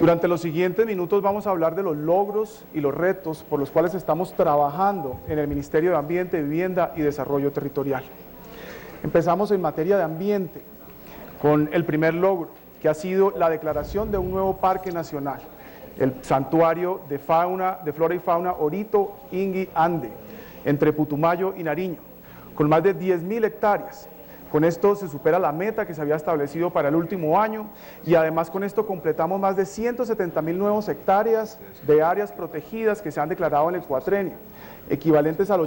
Durante los siguientes minutos vamos a hablar de los logros y los retos por los cuales estamos trabajando en el Ministerio de Ambiente, Vivienda y Desarrollo Territorial. Empezamos en materia de ambiente con el primer logro, que ha sido la declaración de un nuevo parque nacional, el Santuario de Flora y Fauna Orito Ingui Ande, entre Putumayo y Nariño, con más de 10.000 hectáreas. Con esto se supera la meta que se había establecido para el último año y además con esto completamos más de 170.000 nuevos hectáreas de áreas protegidas que se han declarado en el cuatrenio, equivalentes al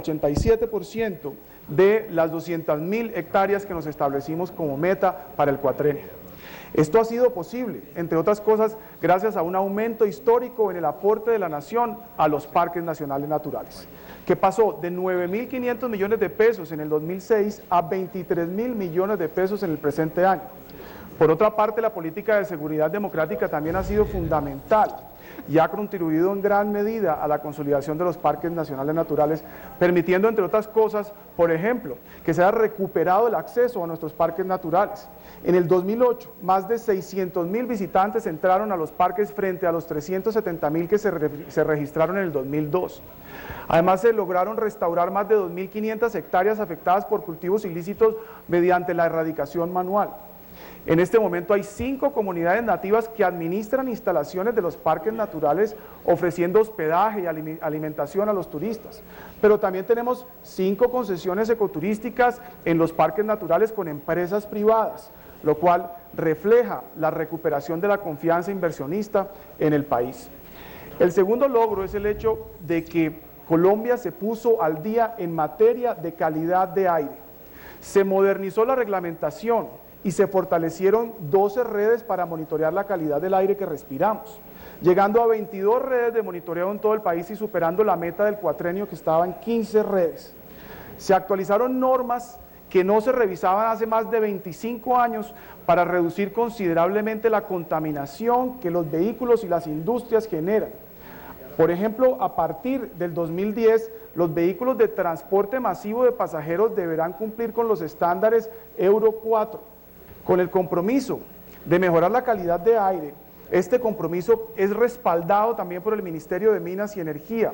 87% de las 200.000 hectáreas que nos establecimos como meta para el cuatrenio. Esto ha sido posible, entre otras cosas, gracias a un aumento histórico en el aporte de la nación a los parques nacionales naturales, que pasó de 9.500 millones de pesos en el 2006 a 23.000 millones de pesos en el presente año. Por otra parte, la política de seguridad democrática también ha sido fundamental y ha contribuido en gran medida a la consolidación de los parques nacionales naturales, permitiendo, entre otras cosas, por ejemplo, que se haya recuperado el acceso a nuestros parques naturales. En el 2008, más de 600.000 visitantes entraron a los parques frente a los 370.000 que se registraron en el 2002. Además, se lograron restaurar más de 2.500 hectáreas afectadas por cultivos ilícitos mediante la erradicación manual. En este momento hay 5 comunidades nativas que administran instalaciones de los parques naturales ofreciendo hospedaje y alimentación a los turistas. Pero también tenemos 5 concesiones ecoturísticas en los parques naturales con empresas privadas, lo cual refleja la recuperación de la confianza inversionista en el país. El segundo logro es el hecho de que Colombia se puso al día en materia de calidad de aire. Se modernizó la reglamentación y se fortalecieron 12 redes para monitorear la calidad del aire que respiramos, llegando a 22 redes de monitoreo en todo el país y superando la meta del cuatrenio que estaba en 15 redes. Se actualizaron normas que no se revisaban hace más de 25 años para reducir considerablemente la contaminación que los vehículos y las industrias generan. Por ejemplo, a partir del 2010, los vehículos de transporte masivo de pasajeros deberán cumplir con los estándares Euro 4. Con el compromiso de mejorar la calidad de aire, este compromiso es respaldado también por el Ministerio de Minas y Energía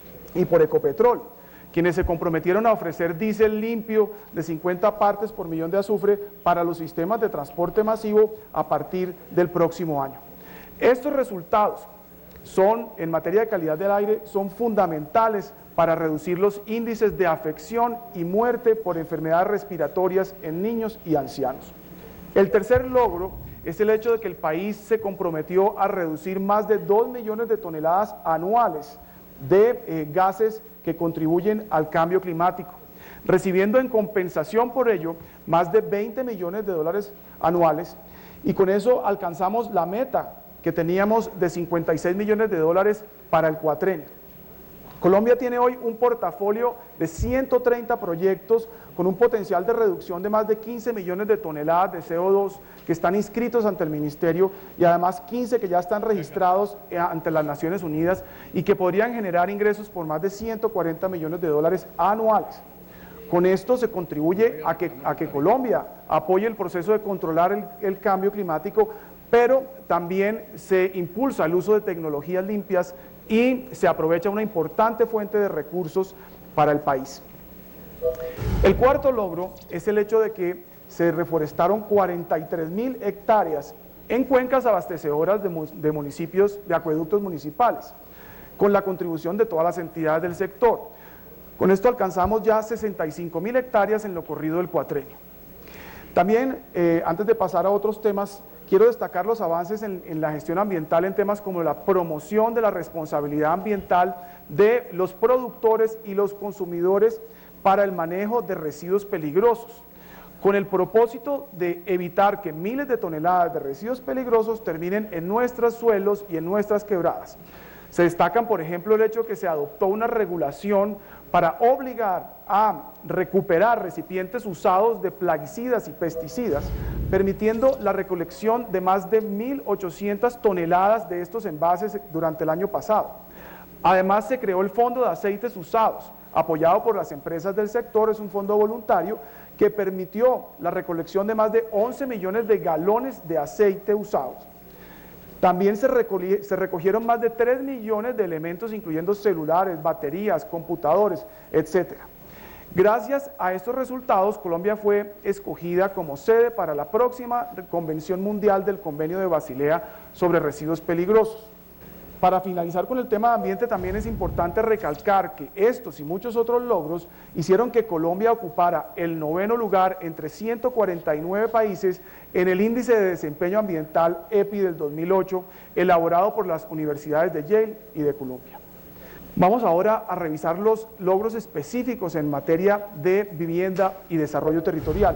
y por Ecopetrol, quienes se comprometieron a ofrecer diésel limpio de 50 partes por millón de azufre para los sistemas de transporte masivo a partir del próximo año. Estos resultados en materia de calidad del aire, son fundamentales para reducir los índices de afección y muerte por enfermedades respiratorias en niños y ancianos. El tercer logro es el hecho de que el país se comprometió a reducir más de 2 millones de toneladas anuales de gases que contribuyen al cambio climático, recibiendo en compensación por ello más de 20 millones de dólares anuales, y con eso alcanzamos la meta que teníamos de 56 millones de dólares para el cuatrenio. Colombia tiene hoy un portafolio de 130 proyectos con un potencial de reducción de más de 15 millones de toneladas de CO2 que están inscritos ante el Ministerio y además 15 que ya están registrados ante las Naciones Unidas y que podrían generar ingresos por más de 140 millones de dólares anuales. Con esto se contribuye a que Colombia apoye el proceso de controlar el cambio climático, pero también se impulsa el uso de tecnologías limpias y se aprovecha una importante fuente de recursos para el país. El cuarto logro es el hecho de que se reforestaron 43.000 hectáreas en cuencas abastecedoras de municipios, de acueductos municipales, con la contribución de todas las entidades del sector. Con esto alcanzamos ya 65.000 hectáreas en lo corrido del cuatrenio. También, antes de pasar a otros temas, quiero destacar los avances en la gestión ambiental en temas como la promoción de la responsabilidad ambiental de los productores y los consumidores para el manejo de residuos peligrosos, con el propósito de evitar que miles de toneladas de residuos peligrosos terminen en nuestros suelos y en nuestras quebradas. Se destacan, por ejemplo, el hecho de que se adoptó una regulación para obligar a recuperar recipientes usados de plaguicidas y pesticidas, permitiendo la recolección de más de 1.800 toneladas de estos envases durante el año pasado. Además, se creó el Fondo de Aceites Usados, apoyado por las empresas del sector. Es un fondo voluntario que permitió la recolección de más de 11 millones de galones de aceite usados. También se recogieron más de 3 millones de elementos, incluyendo celulares, baterías, computadores, etc. Gracias a estos resultados, Colombia fue escogida como sede para la próxima Convención Mundial del Convenio de Basilea sobre Residuos Peligrosos. Para finalizar con el tema de ambiente, también es importante recalcar que estos y muchos otros logros hicieron que Colombia ocupara el 9º lugar entre 149 países en el Índice de Desempeño Ambiental EPI del 2008, elaborado por las universidades de Yale y de Columbia. Vamos ahora a revisar los logros específicos en materia de vivienda y desarrollo territorial.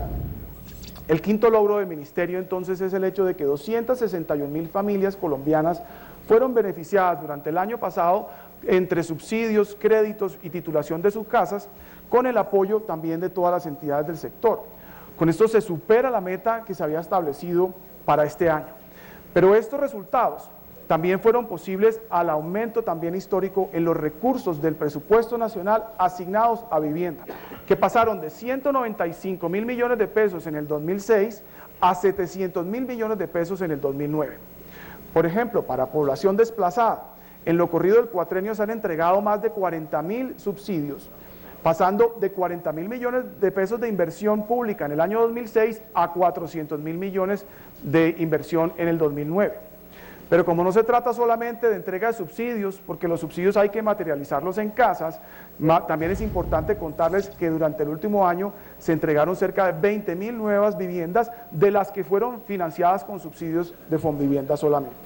El quinto logro del Ministerio, entonces, es el hecho de que 261.000 familias colombianas fueron beneficiadas durante el año pasado entre subsidios, créditos y titulación de sus casas, con el apoyo también de todas las entidades del sector. Con esto se supera la meta que se había establecido para este año. Pero estos resultados también fueron posibles al aumento también histórico en los recursos del presupuesto nacional asignados a vivienda, que pasaron de 195.000 millones de pesos en el 2006 a 700.000 millones de pesos en el 2009. Por ejemplo, para población desplazada, en lo corrido del cuatrenio se han entregado más de 40.000 subsidios, pasando de 40.000 millones de pesos de inversión pública en el año 2006 a 400.000 millones de inversión en el 2009. Pero como no se trata solamente de entrega de subsidios, porque los subsidios hay que materializarlos en casas, también es importante contarles que durante el último año se entregaron cerca de 20.000 nuevas viviendas, de las que fueron financiadas con subsidios de Fonvivienda solamente.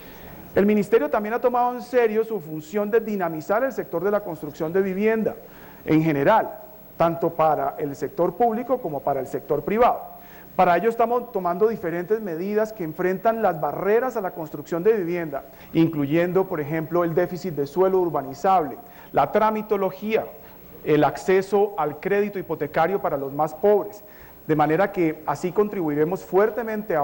El Ministerio también ha tomado en serio su función de dinamizar el sector de la construcción de vivienda en general, tanto para el sector público como para el sector privado. Para ello estamos tomando diferentes medidas que enfrentan las barreras a la construcción de vivienda, incluyendo, por ejemplo, el déficit de suelo urbanizable, la tramitología, el acceso al crédito hipotecario para los más pobres, de manera que así contribuiremos fuertemente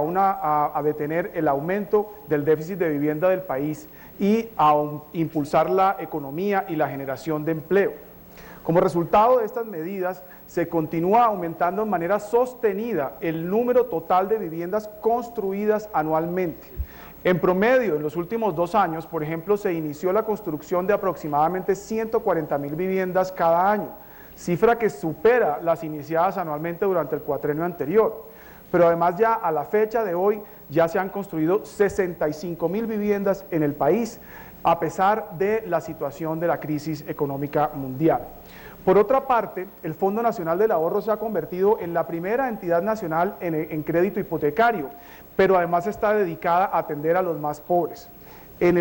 a detener el aumento del déficit de vivienda del país y a impulsar la economía y la generación de empleo. Como resultado de estas medidas, se continúa aumentando de manera sostenida el número total de viviendas construidas anualmente. En promedio, en los últimos 2 años, por ejemplo, se inició la construcción de aproximadamente 140.000 viviendas cada año, cifra que supera las iniciadas anualmente durante el cuatrenio anterior. Pero además ya a la fecha de hoy ya se han construido 65.000 viviendas en el país, a pesar de la situación de la crisis económica mundial. Por otra parte, el Fondo Nacional del Ahorro se ha convertido en la primera entidad nacional en crédito hipotecario, pero además está dedicada a atender a los más pobres. De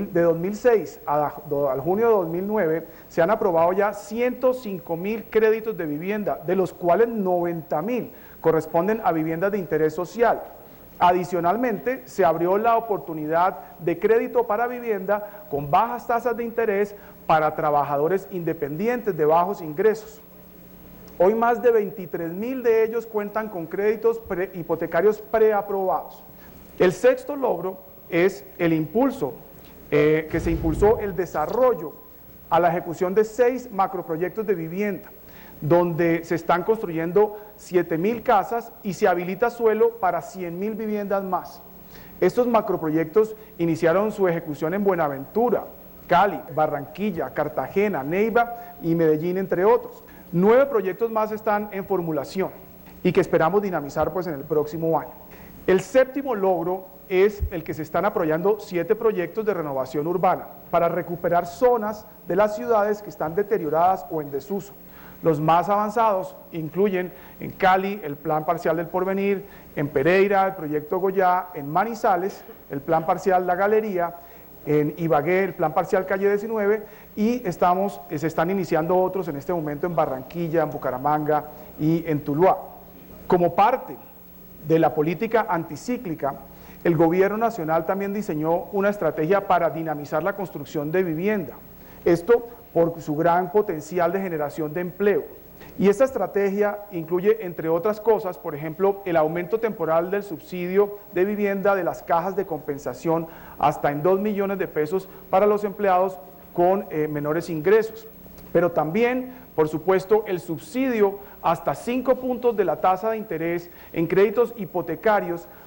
2006 al junio de 2009 se han aprobado ya 105.000 créditos de vivienda, de los cuales 90.000 corresponden a viviendas de interés social. Adicionalmente, se abrió la oportunidad de crédito para vivienda con bajas tasas de interés para trabajadores independientes de bajos ingresos. Hoy más de 23.000 de ellos cuentan con créditos hipotecarios preaprobados. El sexto logro es el impulso, que se impulsó el desarrollo a la ejecución de 6 macroproyectos de vivienda, donde se están construyendo 7.000 casas y se habilita suelo para 100.000 viviendas más. Estos macroproyectos iniciaron su ejecución en Buenaventura, Cali, Barranquilla, Cartagena, Neiva y Medellín, entre otros. 9 proyectos más están en formulación y que esperamos dinamizar pues en el próximo año. El séptimo logro es el que se están apoyando 7 proyectos de renovación urbana para recuperar zonas de las ciudades que están deterioradas o en desuso. Los más avanzados incluyen en Cali el Plan Parcial del Porvenir, en Pereira el Proyecto Goyá, en Manizales el Plan Parcial La Galería, en Ibagué el Plan Parcial Calle 19 y se están iniciando otros en este momento en Barranquilla, en Bucaramanga y en Tuluá. Como parte de la política anticíclica, el Gobierno Nacional también diseñó una estrategia para dinamizar la construcción de vivienda. Esto por su gran potencial de generación de empleo. Y esta estrategia incluye, entre otras cosas, por ejemplo, el aumento temporal del subsidio de vivienda de las cajas de compensación hasta en 2 millones de pesos para los empleados con menores ingresos. Pero también, por supuesto, el subsidio hasta 5 puntos de la tasa de interés en créditos hipotecarios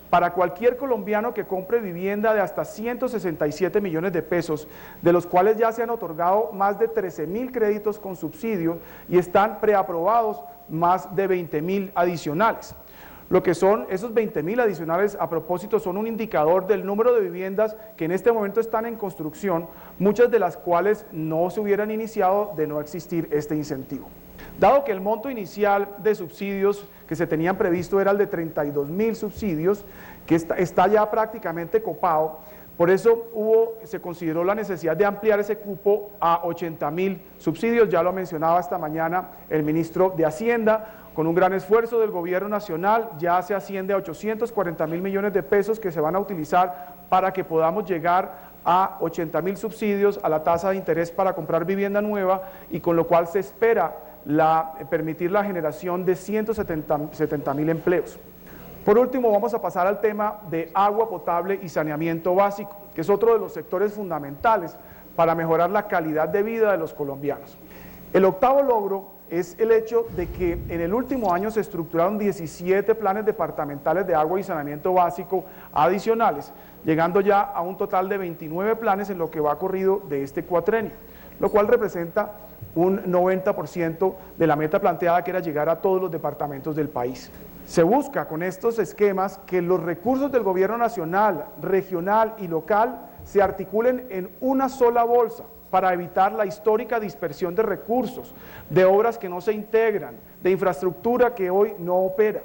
para cualquier colombiano que compre vivienda de hasta 167 millones de pesos, de los cuales ya se han otorgado más de 13.000 créditos con subsidio y están preaprobados más de 20.000 adicionales. Lo que son esos 20.000 adicionales, a propósito, son un indicador del número de viviendas que en este momento están en construcción, muchas de las cuales no se hubieran iniciado de no existir este incentivo. Dado que el monto inicial de subsidios que se tenían previsto era el de 32.000 subsidios, que está ya prácticamente copado, por eso se consideró la necesidad de ampliar ese cupo a 80.000 subsidios, ya lo mencionaba esta mañana el ministro de Hacienda. Con un gran esfuerzo del gobierno nacional ya se asciende a 840.000 millones de pesos que se van a utilizar para que podamos llegar a 80.000 subsidios a la tasa de interés para comprar vivienda nueva, y con lo cual se espera permitir la generación de 170.000 empleos. Por último, vamos a pasar al tema de agua potable y saneamiento básico, que es otro de los sectores fundamentales para mejorar la calidad de vida de los colombianos. El octavo logro es el hecho de que en el último año se estructuraron 17 planes departamentales de agua y saneamiento básico adicionales, llegando ya a un total de 29 planes en lo que va corrido de este cuatrenio, lo cual representa un 90% de la meta planteada, que era llegar a todos los departamentos del país. Se busca con estos esquemas que los recursos del gobierno nacional, regional y local se articulen en una sola bolsa, para evitar la histórica dispersión de recursos, de obras que no se integran, de infraestructura que hoy no opera.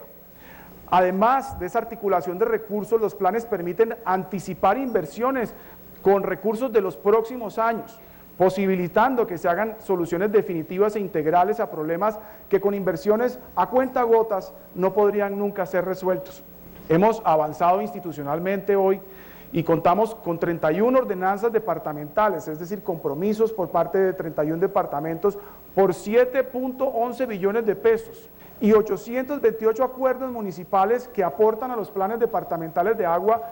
Además de esa articulación de recursos, los planes permiten anticipar inversiones con recursos de los próximos años, posibilitando que se hagan soluciones definitivas e integrales a problemas que con inversiones a cuentagotas no podrían nunca ser resueltos. Hemos avanzado institucionalmente hoy y contamos con 31 ordenanzas departamentales, es decir, compromisos por parte de 31 departamentos por 7.11 billones de pesos y 828 acuerdos municipales que aportan a los planes departamentales de agua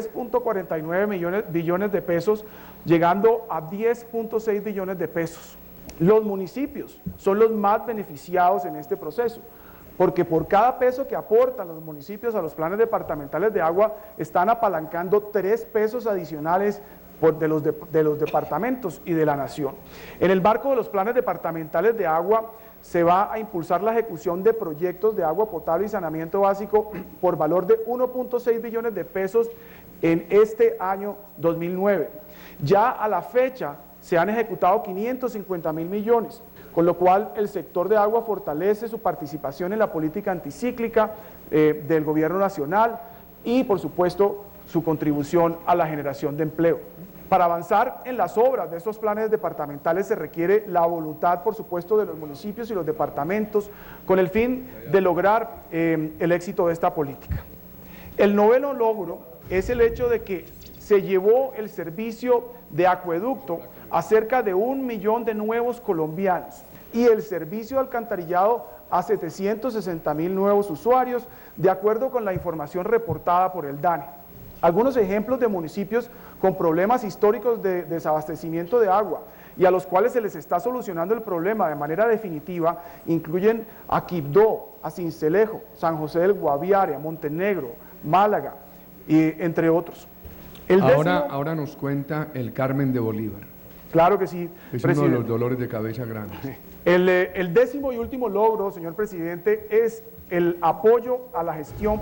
3.49 billones de pesos, llegando a 10.6 billones de pesos. Los municipios son los más beneficiados en este proceso, porque por cada peso que aportan los municipios a los planes departamentales de agua, están apalancando 3 pesos adicionales de los departamentos y de la nación. En el marco de los planes departamentales de agua, se va a impulsar la ejecución de proyectos de agua potable y saneamiento básico por valor de 1.6 billones de pesos en este año 2009. Ya a la fecha se han ejecutado 550.000 millones, con lo cual el sector de agua fortalece su participación en la política anticíclica del gobierno nacional y, por supuesto, su contribución a la generación de empleo. Para avanzar en las obras de estos planes departamentales se requiere la voluntad, por supuesto, de los municipios y los departamentos, con el fin de lograr el éxito de esta política. El noveno logro es el hecho de que se llevó el servicio de acueducto a cerca de 1 millón de nuevos colombianos y el servicio de alcantarillado a 760.000 nuevos usuarios, de acuerdo con la información reportada por el DANE. Algunos ejemplos de municipios con problemas históricos de desabastecimiento de agua y a los cuales se les está solucionando el problema de manera definitiva incluyen a Quibdó, a Sincelejo, San José del Guaviare, a Montenegro, Málaga, entre otros. Ahora nos cuenta el Carmen de Bolívar. Claro que sí, es presidente. Uno de los dolores de cabeza grandes. El décimo y último logro, señor presidente, es el apoyo a la gestión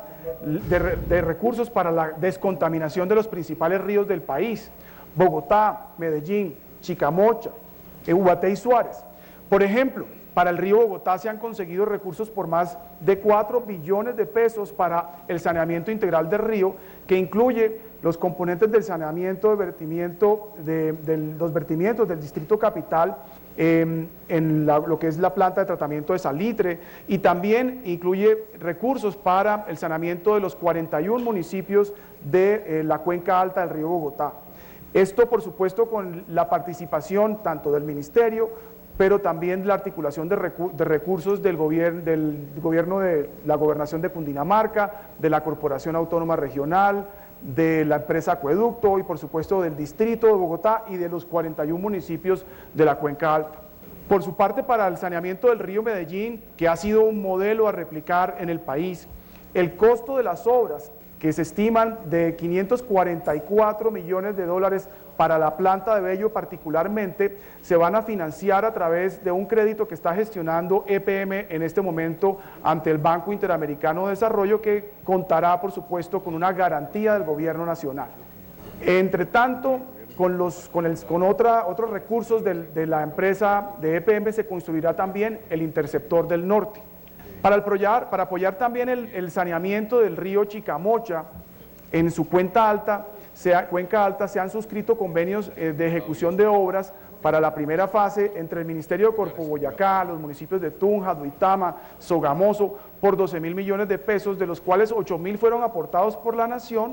de recursos para la descontaminación de los principales ríos del país: Bogotá, Medellín, Chicamocha, Ubaté y Suárez. Por ejemplo, para el río Bogotá se han conseguido recursos por más de 4 billones de pesos para el saneamiento integral del río, que incluye los componentes del saneamiento de los vertimientos del Distrito Capital, lo que es la planta de tratamiento de salitre, y también incluye recursos para el saneamiento de los 41 municipios de la cuenca alta del río Bogotá. Esto, por supuesto, con la participación tanto del Ministerio, pero también la articulación de recursos del gobierno de la Gobernación de Cundinamarca, de la Corporación Autónoma Regional, de la empresa Acueducto y, por supuesto, del Distrito de Bogotá y de los 41 municipios de la Cuenca Alta. Por su parte, para el saneamiento del río Medellín, que ha sido un modelo a replicar en el país, el costo de las obras que se estiman de 544 millones de dólares para la planta de Bello particularmente, se van a financiar a través de un crédito que está gestionando EPM en este momento ante el Banco Interamericano de Desarrollo, que contará, por supuesto, con una garantía del gobierno nacional. Entre tanto, con otros recursos de la empresa de EPM se construirá también el Interceptor del Norte. Para apoyar también el saneamiento del río Chicamocha en su cuenca alta se han suscrito convenios de ejecución de obras para la primera fase entre el Ministerio de Corpo Boyacá, los municipios de Tunja, Duitama, Sogamoso, por 12.000 millones de pesos, de los cuales 8.000 fueron aportados por la Nación,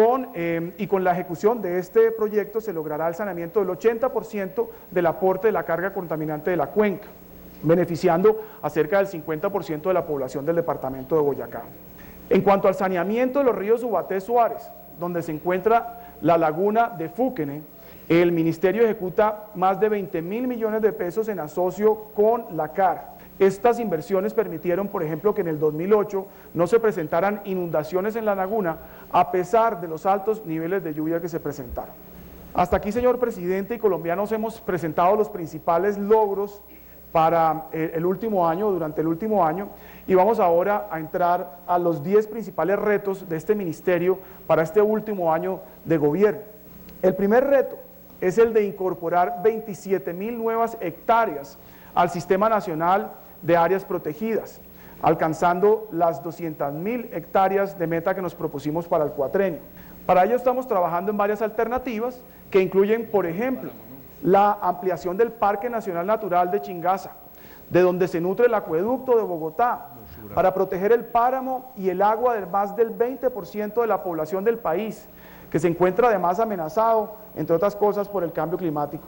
y con la ejecución de este proyecto se logrará el saneamiento del 80% del aporte de la carga contaminante de la cuenca, beneficiando a cerca del 50% de la población del departamento de Boyacá. En cuanto al saneamiento de los ríos Ubaté Suárez, donde se encuentra la laguna de Fúquene, el Ministerio ejecuta más de 20.000 millones de pesos en asocio con la CAR. Estas inversiones permitieron, por ejemplo, que en el 2008 no se presentaran inundaciones en la laguna, a pesar de los altos niveles de lluvia que se presentaron. Hasta aquí, señor presidente, y colombianos, hemos presentado los principales logros para durante el último año, y vamos ahora a entrar a los 10 principales retos de este ministerio para este último año de gobierno. El primer reto es el de incorporar 27.000 nuevas hectáreas al Sistema Nacional de Áreas Protegidas, alcanzando las 200.000 hectáreas de meta que nos propusimos para el cuatrenio. Para ello estamos trabajando en varias alternativas que incluyen, por ejemplo, la ampliación del Parque Nacional Natural de Chingaza, de donde se nutre el acueducto de Bogotá, para proteger el páramo y el agua de más del 20% de la población del país, que se encuentra además amenazado, entre otras cosas, por el cambio climático.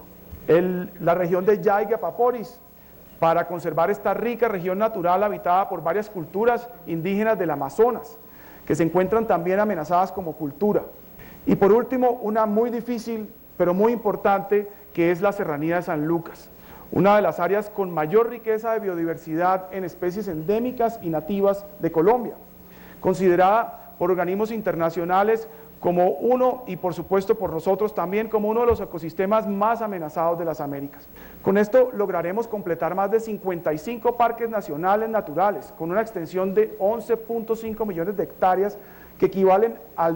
La región de Yaiga-Paporis, para conservar esta rica región natural habitada por varias culturas indígenas del Amazonas, que se encuentran también amenazadas como cultura. Y por último, una muy difícil, pero muy importante, que es la Serranía de San Lucas, una de las áreas con mayor riqueza de biodiversidad en especies endémicas y nativas de Colombia, considerada por organismos internacionales como uno, y por supuesto por nosotros también, como uno de los ecosistemas más amenazados de las Américas. Con esto lograremos completar más de 55 parques nacionales naturales, con una extensión de 11.5 millones de hectáreas, que equivalen al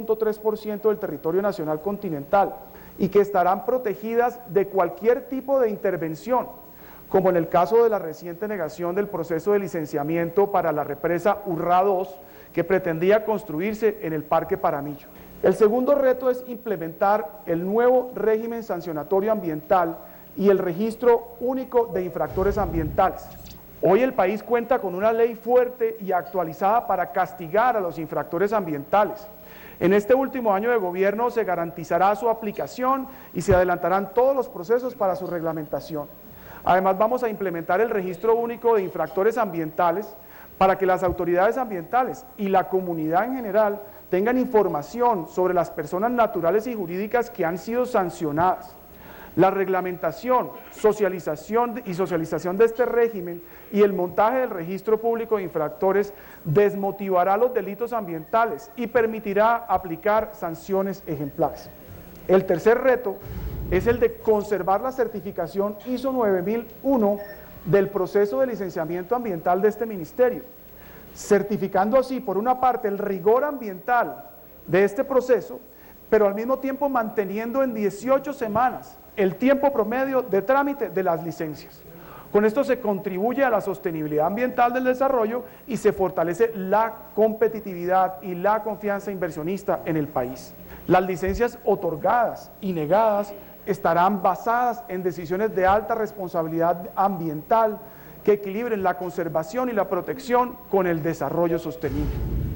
10.3% del territorio nacional continental, y que estarán protegidas de cualquier tipo de intervención, como en el caso de la reciente negación del proceso de licenciamiento para la represa Urrá 2, que pretendía construirse en el Parque Paramillo. El segundo reto es implementar el nuevo régimen sancionatorio ambiental y el registro único de infractores ambientales. Hoy el país cuenta con una ley fuerte y actualizada para castigar a los infractores ambientales. En este último año de gobierno se garantizará su aplicación y se adelantarán todos los procesos para su reglamentación. Además, vamos a implementar el registro único de infractores ambientales para que las autoridades ambientales y la comunidad en general tengan información sobre las personas naturales y jurídicas que han sido sancionadas. La reglamentación, socialización de este régimen y el montaje del registro público de infractores desmotivará los delitos ambientales y permitirá aplicar sanciones ejemplares. El tercer reto es el de conservar la certificación ISO 9001 del proceso de licenciamiento ambiental de este ministerio, certificando así, por una parte, el rigor ambiental de este proceso, pero al mismo tiempo manteniendo en 18 semanas el tiempo promedio de trámite de las licencias. Con esto se contribuye a la sostenibilidad ambiental del desarrollo y se fortalece la competitividad y la confianza inversionista en el país. Las licencias otorgadas y negadas estarán basadas en decisiones de alta responsabilidad ambiental que equilibren la conservación y la protección con el desarrollo sostenible.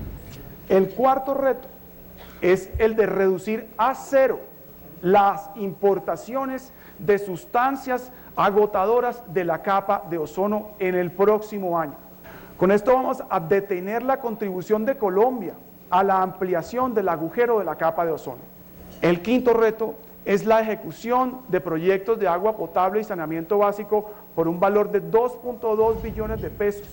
El cuarto reto es el de reducir a cero las importaciones de sustancias agotadoras de la capa de ozono en el próximo año. Con esto vamos a detener la contribución de Colombia a la ampliación del agujero de la capa de ozono. El quinto reto es la ejecución de proyectos de agua potable y saneamiento básico por un valor de 2.2 billones de pesos,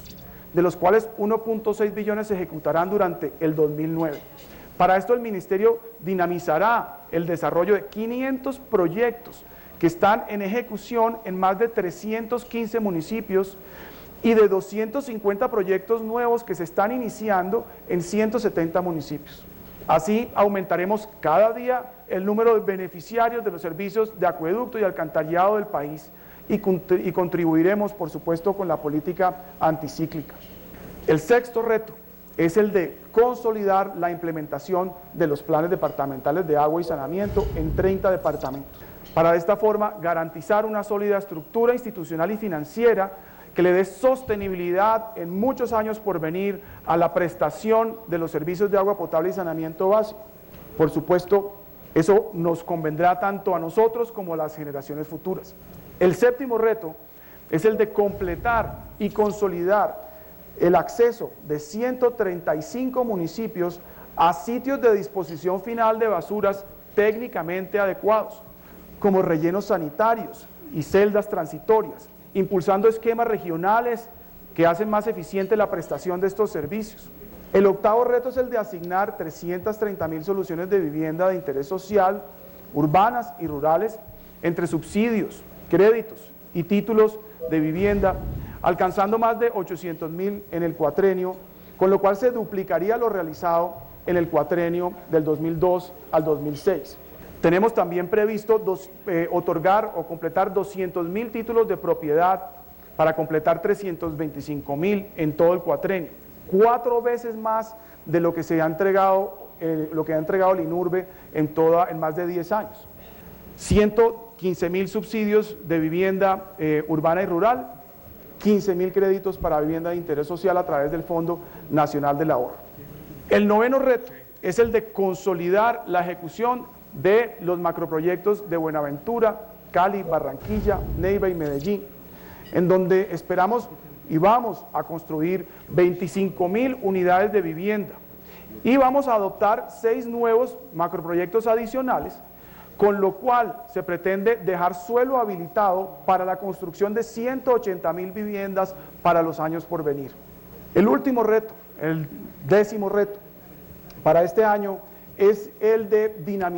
de los cuales 1.6 billones se ejecutarán durante el 2009. Para esto el Ministerio dinamizará el desarrollo de 500 proyectos que están en ejecución en más de 315 municipios y de 250 proyectos nuevos que se están iniciando en 170 municipios. Así aumentaremos cada día el número de beneficiarios de los servicios de acueducto y alcantarillado del país y contribuiremos, por supuesto, con la política anticíclica. El sexto reto es el de consolidar la implementación de los planes departamentales de agua y saneamiento en 30 departamentos. Para de esta forma garantizar una sólida estructura institucional y financiera que le dé sostenibilidad en muchos años por venir a la prestación de los servicios de agua potable y saneamiento básico. Por supuesto, eso nos convendrá tanto a nosotros como a las generaciones futuras. El séptimo reto es el de completar y consolidar el acceso de 135 municipios a sitios de disposición final de basuras técnicamente adecuados, como rellenos sanitarios y celdas transitorias, impulsando esquemas regionales que hacen más eficiente la prestación de estos servicios. El octavo reto es el de asignar 330.000 soluciones de vivienda de interés social, urbanas y rurales, entre subsidios, créditos y títulos de vivienda, alcanzando más de 800.000 en el cuatrenio, con lo cual se duplicaría lo realizado en el cuatrenio del 2002 al 2006. Tenemos también previsto otorgar o completar 200.000 títulos de propiedad para completar 325.000 en todo el cuatrenio, 4 veces más de lo que se ha entregado, ha entregado el INURBE en más de 10 años. 115.000 subsidios de vivienda urbana y rural, 15.000 créditos para vivienda de interés social a través del Fondo Nacional del Ahorro. El noveno reto es el de consolidar la ejecución de los macroproyectos de Buenaventura, Cali, Barranquilla, Neiva y Medellín, en donde esperamos y vamos a construir 25.000 unidades de vivienda y vamos a adoptar 6 nuevos macroproyectos adicionales, con lo cual se pretende dejar suelo habilitado para la construcción de 180.000 viviendas para los años por venir. El último reto, el 10º reto para este año, es el de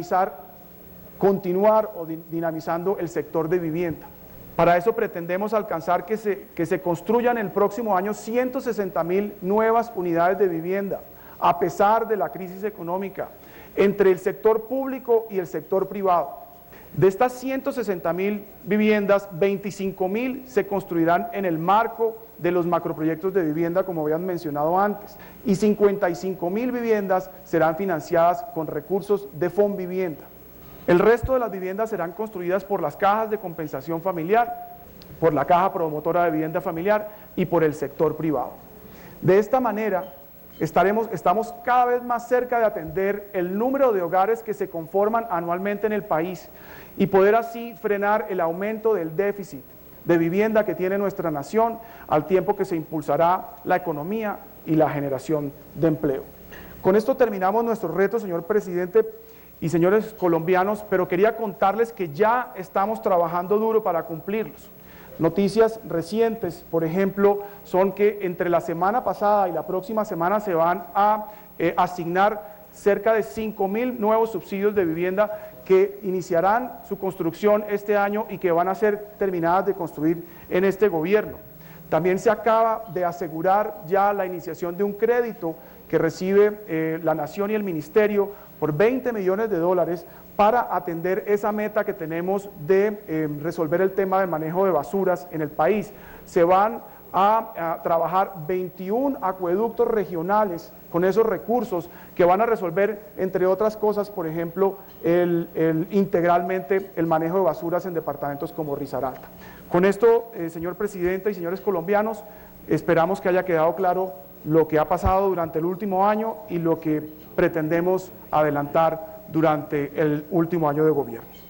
continuar dinamizando el sector de vivienda. Para eso pretendemos alcanzar que se construyan el próximo año 160.000 nuevas unidades de vivienda, a pesar de la crisis económica, entre el sector público y el sector privado. De estas 160.000 viviendas, 25.000 se construirán en el marco de los macroproyectos de vivienda, como habían mencionado antes, y 55.000 viviendas serán financiadas con recursos de Fonvivienda. El resto de las viviendas serán construidas por las cajas de compensación familiar, por la Caja Promotora de Vivienda Familiar y por el sector privado. De esta manera, estamos cada vez más cerca de atender el número de hogares que se conforman anualmente en el país y poder así frenar el aumento del déficit de vivienda que tiene nuestra nación, al tiempo que se impulsará la economía y la generación de empleo. Con esto terminamos nuestros retos, señor presidente y señores colombianos, pero quería contarles que ya estamos trabajando duro para cumplirlos. Noticias recientes, por ejemplo, son que entre la semana pasada y la próxima semana se van a asignar cerca de 5.000 nuevos subsidios de vivienda que iniciarán su construcción este año y que van a ser terminadas de construir en este gobierno. También se acaba de asegurar ya la iniciación de un crédito que recibe la Nación y el Ministerio por $20 millones para atender esa meta que tenemos de resolver el tema del manejo de basuras en el país. Se van a trabajar 21 acueductos regionales con esos recursos que van a resolver, entre otras cosas, por ejemplo, integralmente el manejo de basuras en departamentos como Risaralda. Con esto, señor presidente y señores colombianos, esperamos que haya quedado claro lo que ha pasado durante el último año y lo que pretendemos adelantar durante el último año de gobierno.